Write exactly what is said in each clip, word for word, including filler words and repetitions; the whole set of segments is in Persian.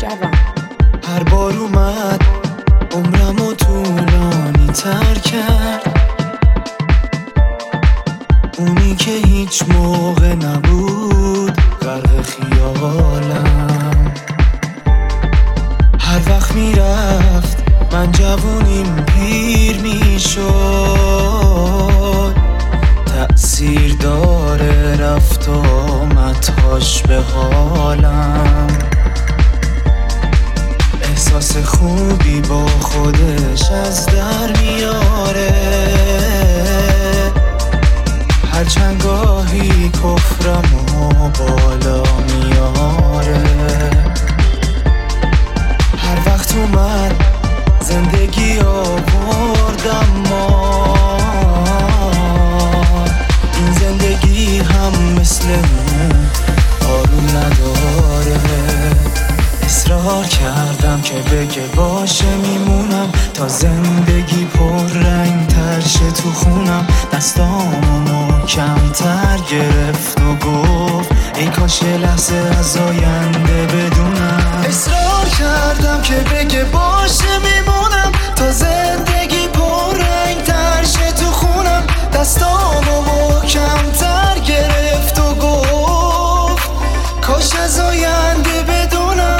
جوان. هر بار اومد عمرمو طولانی تر کرد، اونی که هیچ موقع نبود غرق خیالم. هر وقت میرفت من جوونیم پیر میشد، تأثیر داره رفت و آمدهاش به حالم. احساس خوبی با خودش از در میاره، هرچند گاهی کفرمو بالا میاره. هر وقت اومد زندگی آوردم ما، این زندگی هم مثل اون آروم نداره. اصرار کردم که بگه باشه میمونم تا زندگی پر رنگ تر شه تو خونم. دستامو محکم‌تر گرفت و گفت ای کاش یه لحظه از آینده بدونم. اصرار کردم که بگه باشه میمونم تا زندگی پر رنگ تر شه تو خونم. دستامو محکم‌تر گرفت و گفت کاش از آینده بدونم.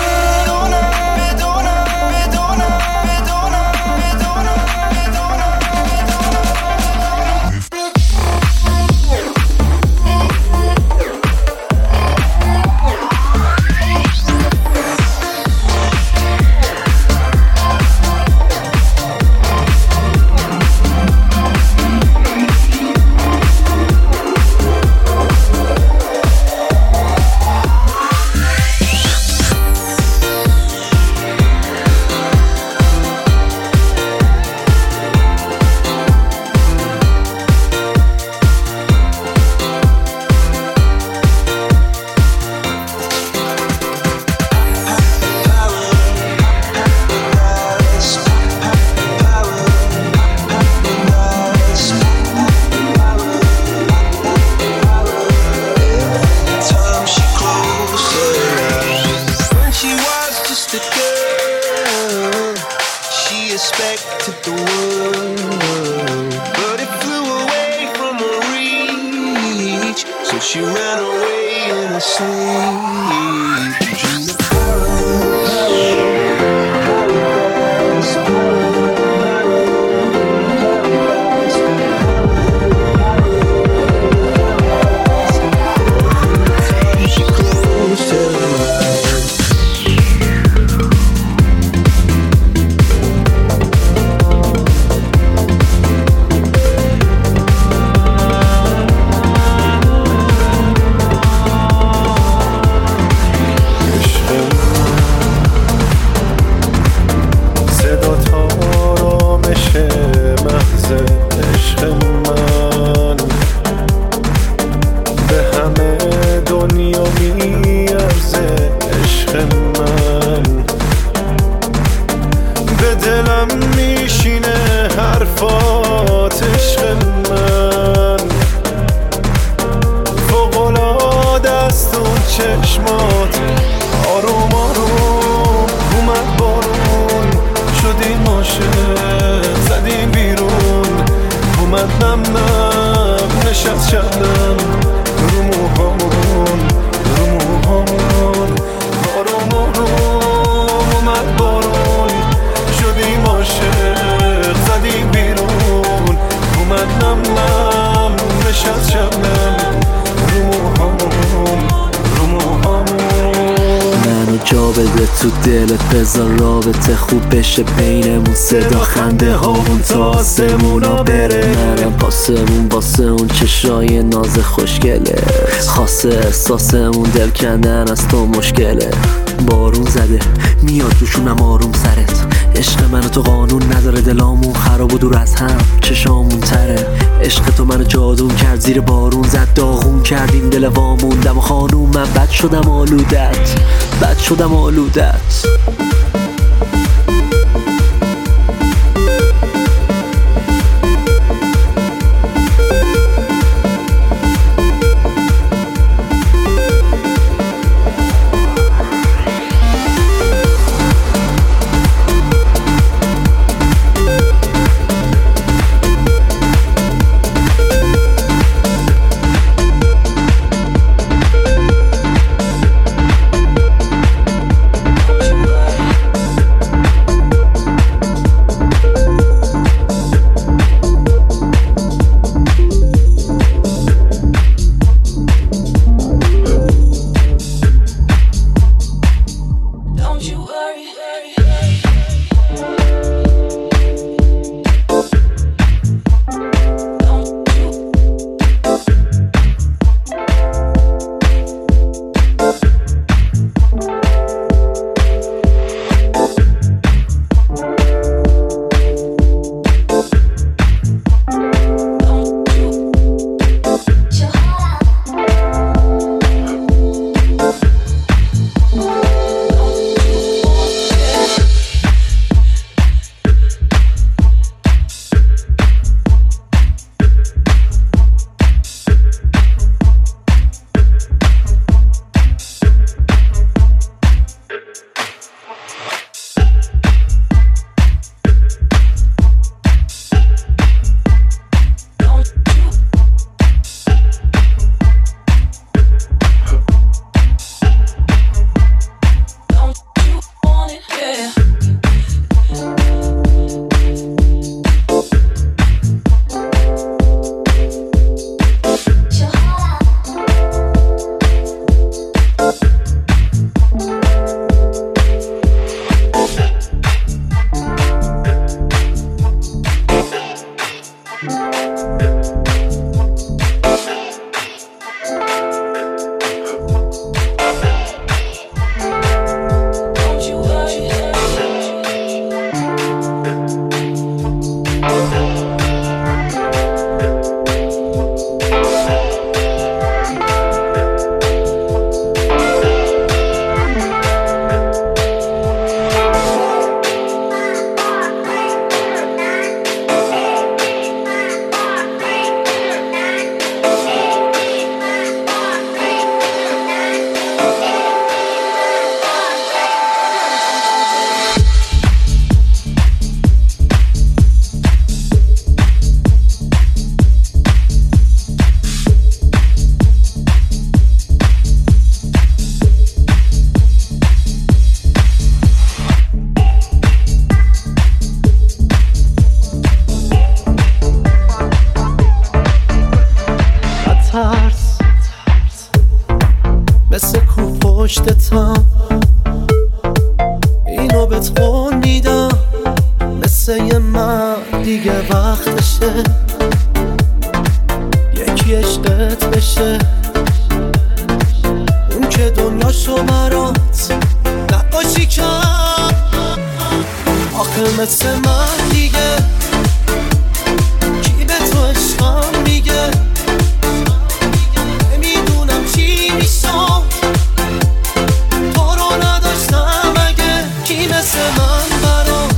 تو دلت بذار رابطه خوب بشه بینمون، صدا خنده هامون تا آسمونا بره. منم پاسمون واسه اون چشای ناز خوشگله، خاصه احساسمون دل کندن از تو مشکله. بارون زده میاد روشونم آروم سرت، عشق منو تو قانون نداره، دلامون خراب و دور از هم چشامون تره. عشق تو منو جادون کرد، زیر بارون زد داغون کردیم دل واموندم و خانوم من بد شدم آلودت، بد شدم آلودت. پشتتم اینو بهت قول میدم، مثل یه مرد دیگه وقتشه یکی عشقت بشه، اون که دنیاشو برات نقاشی کرد. آخه مثل من دیگه کی به تو عشقم میگه، نمیدونم چی میشم تو رو نداشتم اگه. کی مثل من برات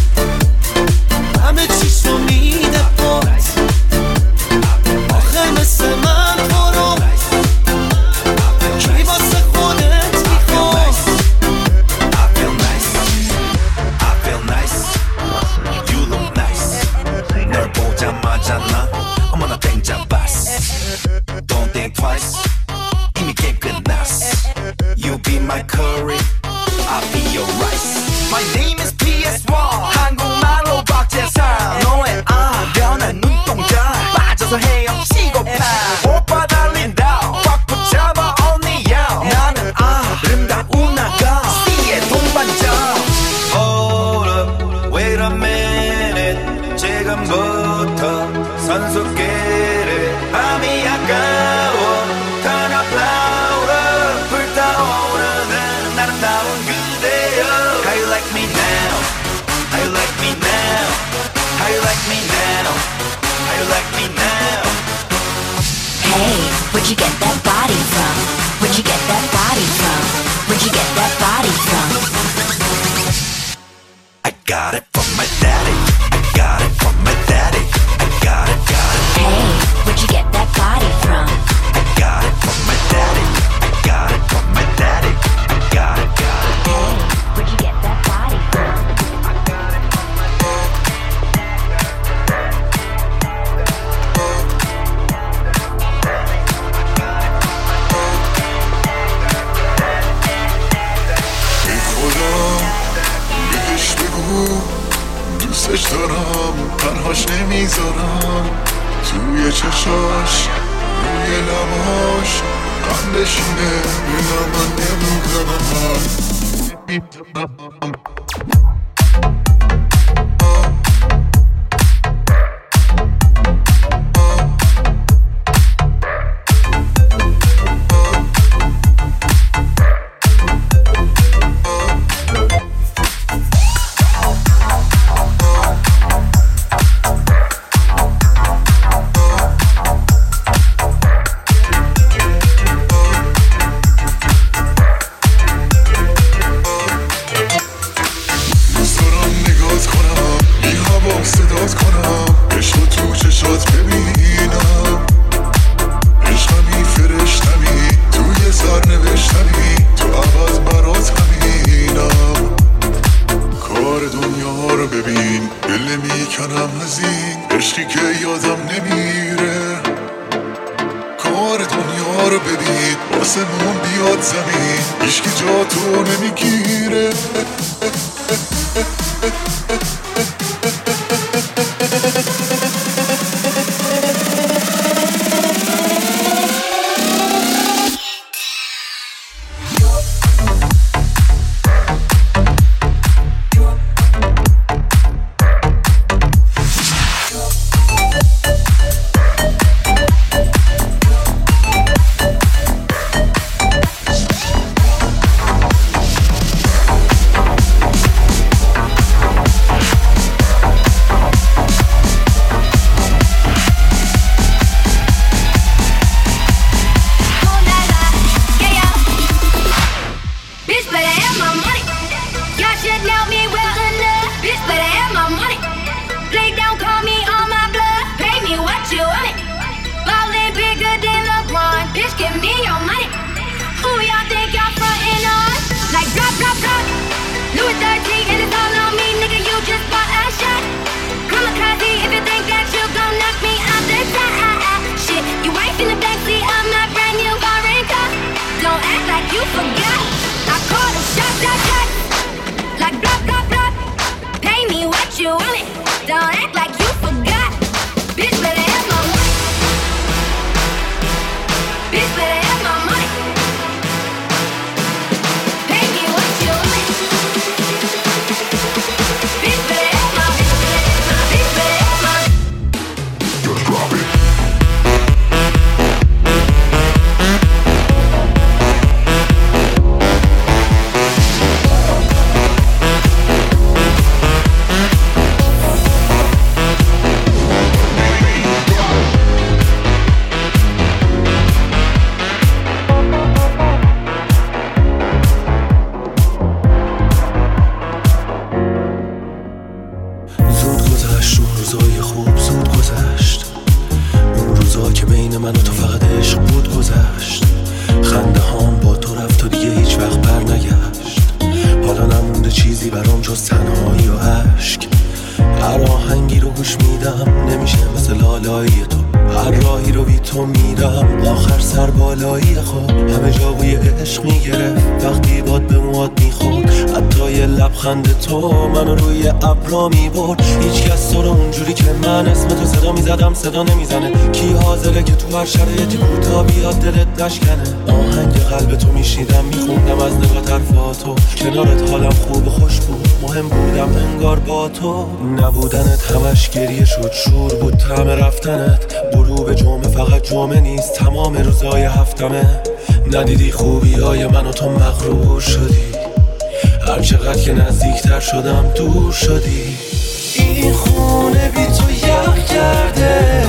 همه چیشو میده پات، آخه مثل من تو رو کی واسه خودت میخواد. 널 보자마자 나 어머나 땡잡았어. Don't think twice 이미 게임 끝났어. You be my curry, I'll be your rice. My name is 피 에스 원 한국말로 박재상. 너의 아련한 눈동자 빠져서 헤엄치고파. 오빠 달린다 꽉 붙잡아 only you. 나는 아름다운 아가 C의 동반자. Hold up, wait a minute. 지금부터 선수끼리 밤이 아까워. Turn up louder. 불타오르는 아름다운 그대여. How you like me now? How you like me now? How you like me now? How you like me now? Hey, where'd you get that body from? Where'd you get that body from? Where'd you get that body from? I got it from my daddy. I got it from my daddy. I got it, got it. Hey, where'd you get that body from? I got it from my daddy. I got it from my daddy. I got it, got it. Hey, where'd you get that body from? I got it from my ای خدا بهش بگو دوستش دارم، تنهاش نمیذارم. توی چشاش روی لباش قندشینه، میدم من نمیدونم. لبخند تو منو روی ابرا میبرد. هیچ کس تو رو اونجوری که من اسم تو صدا میزدم صدا نمیزنه. کی حاضره که تو هر شرایطی کوتا بیاد دلت نشکنه. آهنگ قلب تو میشیدم میخوندم از نگاه طرفاتو. کنارت حالم خوب و خوش بود، مهم بودم انگار با تو. نبودنت همش گریه شد، شور بود طعم رفتنت. غروب جمعه فقط جمعه نیست، تمام روزای هفتمه. ندیدی خوبی های من و تو مغرور شدی. هر چقدر که نزدیکتر شدم دور شدی. این خونه بی تو یخ کرده،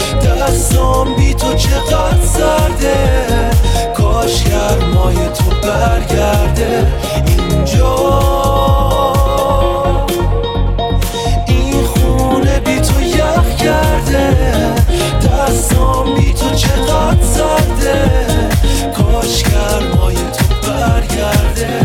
دستام بی تو چقدر سرده. کاش گرمای تو برگرده اینجا. این خونه بی تو یخ کرده، دستام بی تو چقدر سرده. کاش گرمای تو برگرده.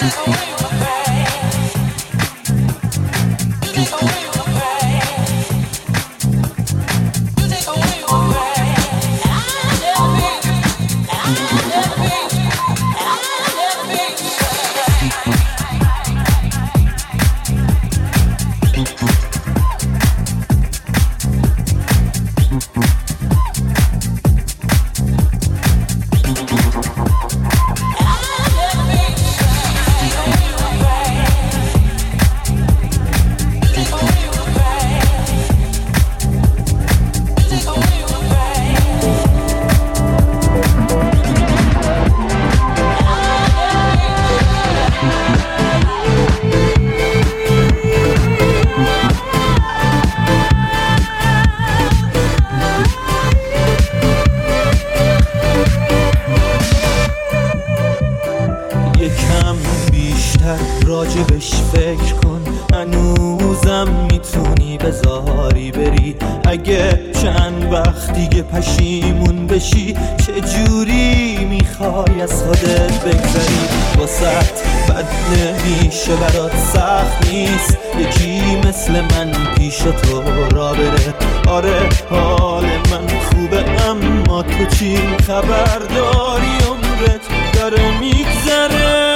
راجبش فکر کن، هنوزم میتونی بذاری بری. اگه چند وقت دیگه پشیمون بشی، چجوری میخوای از خودت بگذری؟ واسط بد نمیشه برات سخت نیست یکی مثل من پیش تو را بره. آره حال من خوبه اما تو چی خبرداری؟ عمرت داره میگذره.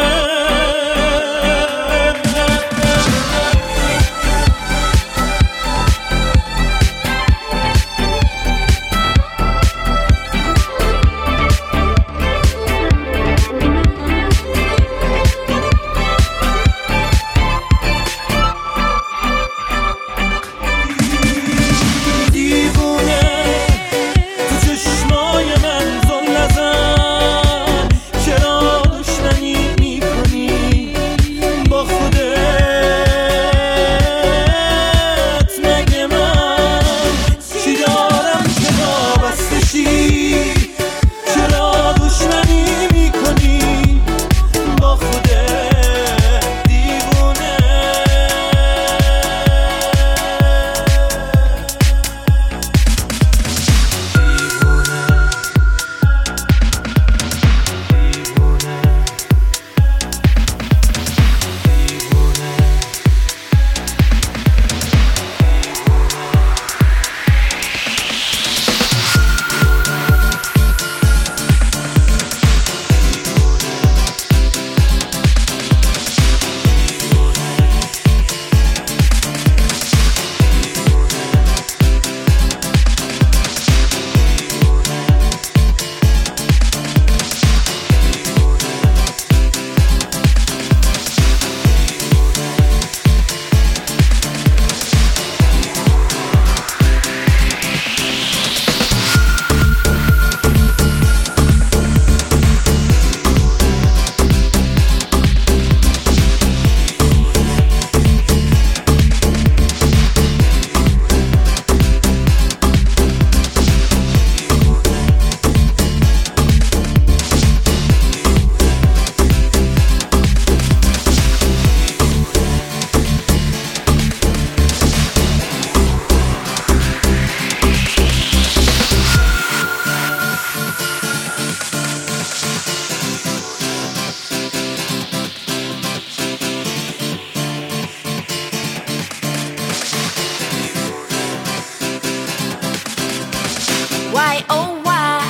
Why, oh why,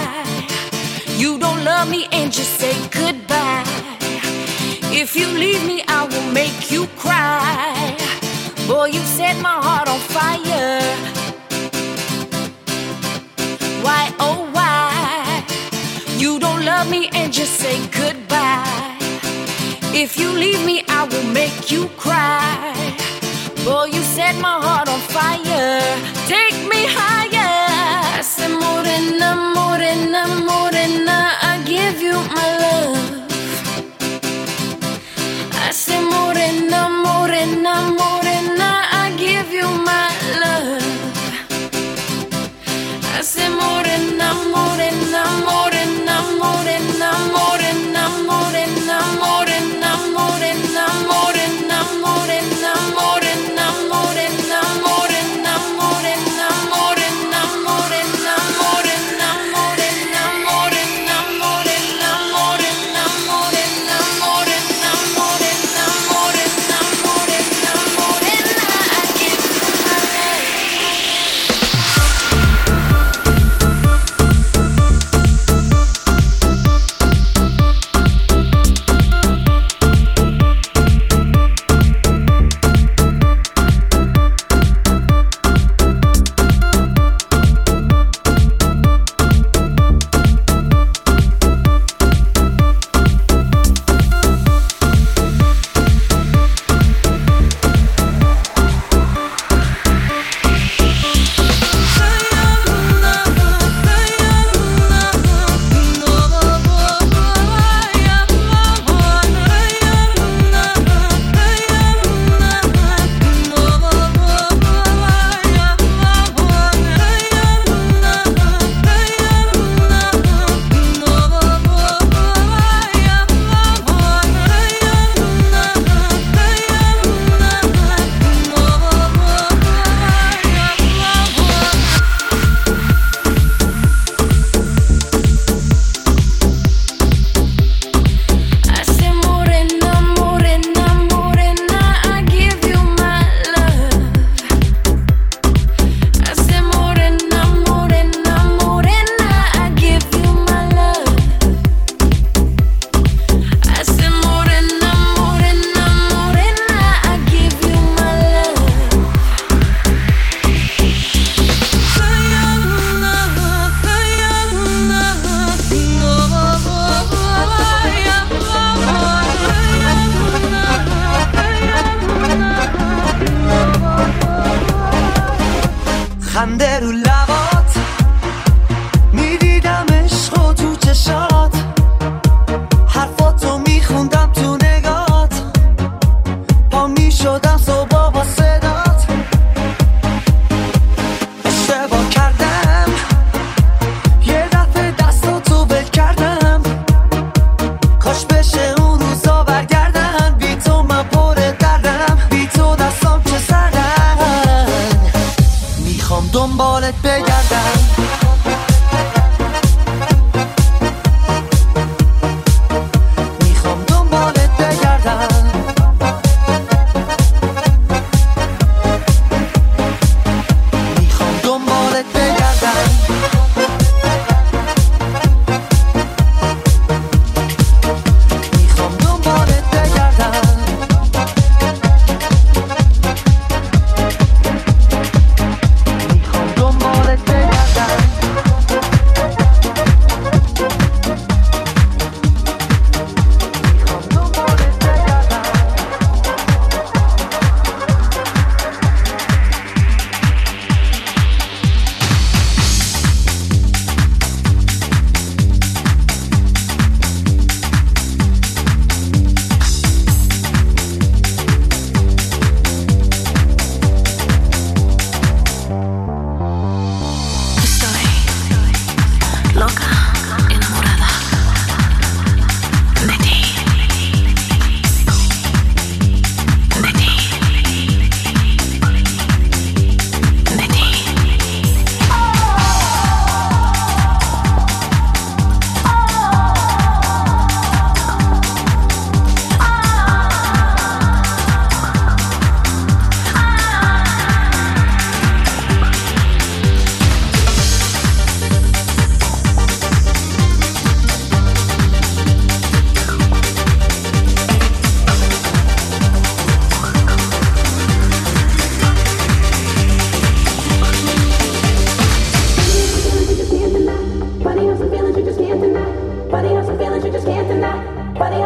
you don't love me and just say goodbye. If you leave me, I will make you cry. Boy, you set my heart on fire. Why, oh why, you don't love me and just say goodbye. If you leave me, I will make you cry. Boy, you set my heart on fire. Take me higher. I said, morena, morena, morena, I give you my love. I said, morena, morena, morena, I give you my love. I said, morena, morena, morena, morena, morena, morena, morena, morena, morena, morena, morena, morena, morena, morena, morena, morena, morena, morena, morena.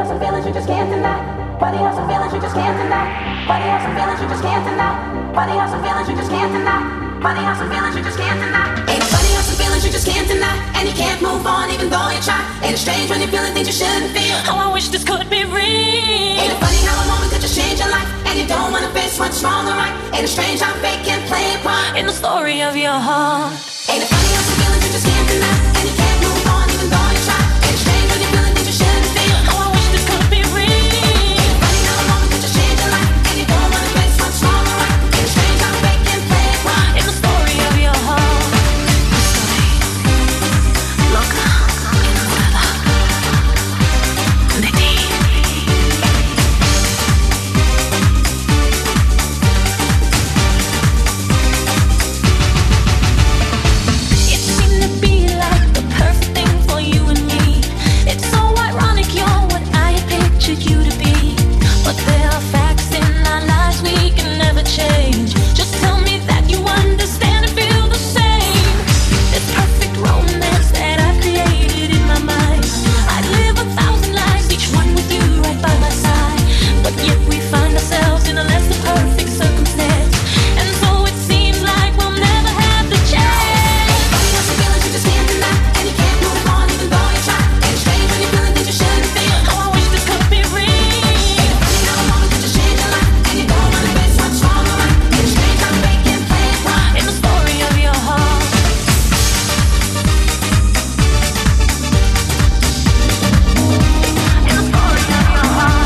have some feelings you just can't deny. Body have some feelings you just can't deny. Body have some feelings you just can't deny. Body have some feelings you just can't deny. Body have some feelings you just can't deny. Ain't nobody have some feelings you just can't deny. And you can't move on even though you try. Ain't it strange when you're feeling things you shouldn't feel? Oh, I wish this could be real. Ain't it funny how a moment could just change your life? And you don't wanna face what's wrong or right. Ain't it strange how fate can play a part in the story of your heart? Ain't it funny how some feelings you just can't deny. And you can't move on even though you try. Ain't it strange when you're feeling things you shouldn't feel? Oh, I wish this could be real. Ain't it funny how a moment could just change your life? And you don't wanna face what's wrong or right. Ain't it strange how fate can play a part in the story of your heart? Loca, enamorada de ti. It seemed to be like the perfect thing for you and me. It's so ironic you're what I had pictured you to be. But there are facts in our lives we can never change. Just tell me that you understand and feel the same. This perfect romance that I created in my mind. I'd live a thousand lives, each one with you right by my side. But yet we find ourselves in a less than perfect circumstance. And so it seems like we'll never have the chance. Funny how some feelings you just can't deny. And you can't move on even though you try. Ain't it strange when you're feeling things you shouldn't feel? Oh, I wish this could be real. Ain't it funny how a moment could just change your life? And you don't wanna face what's wrong or right. Ain't it strange how fate can play a part In the story of your heart. In the story of your heart.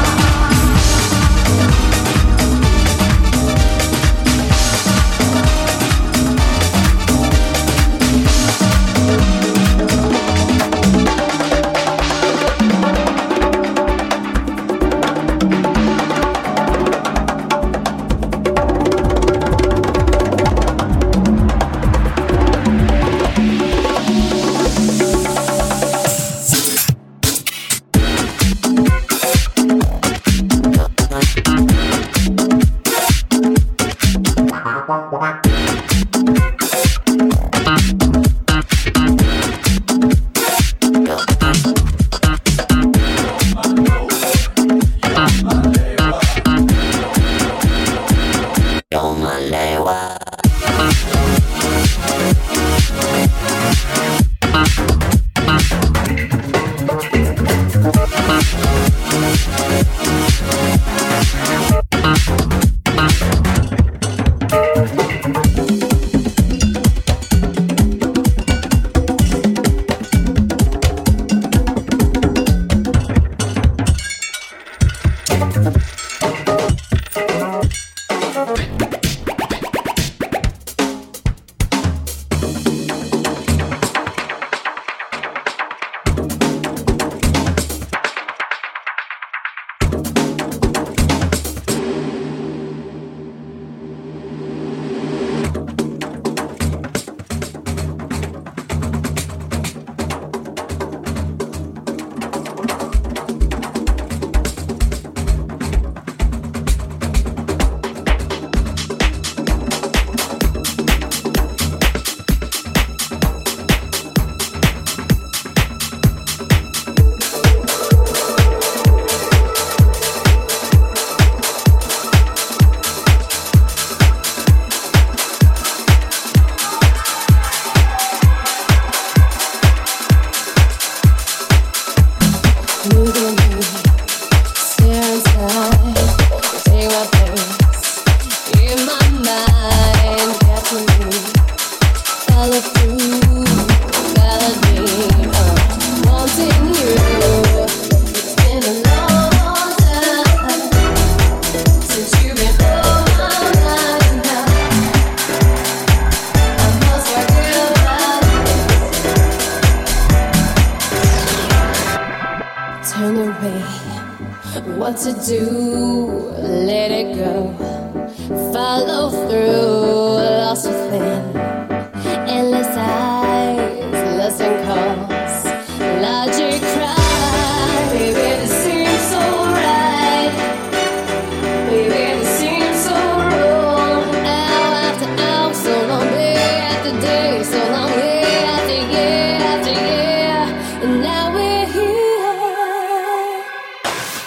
What to do, let it go. Follow through, lost within. Endless eyes, lesson calls. Logic cry, baby, this seems so right. Baby, this seems so wrong. Hour after hour, so long day after day, so long year after year after year. And now we're here.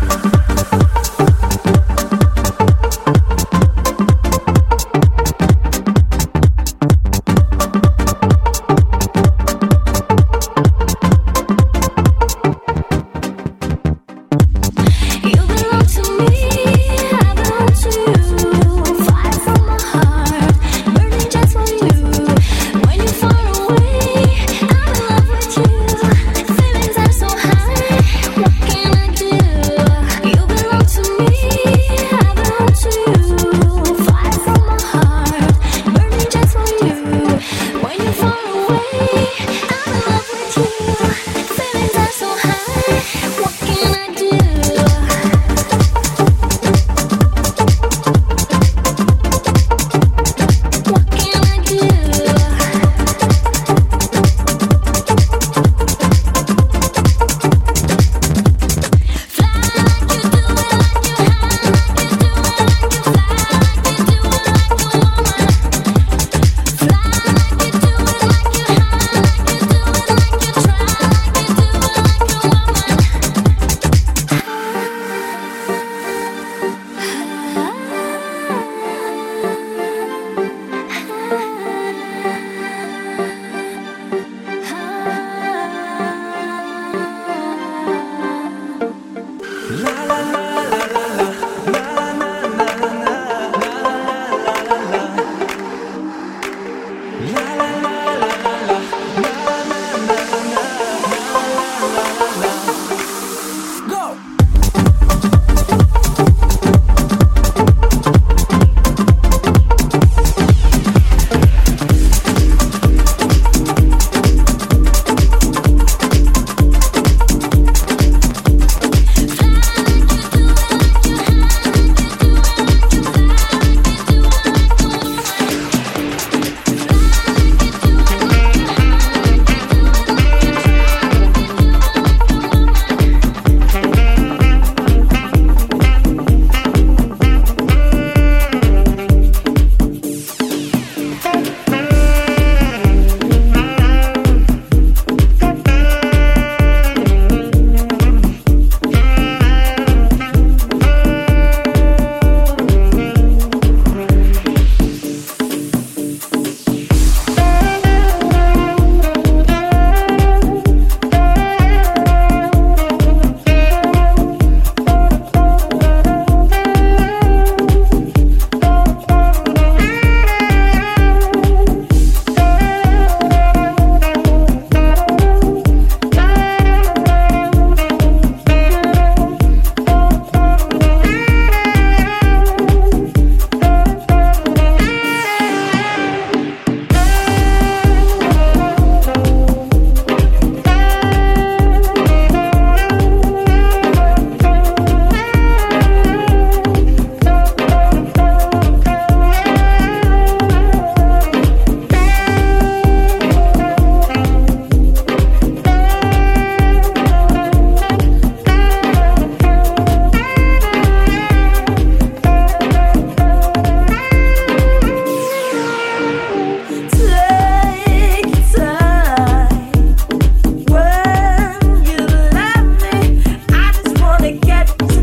Get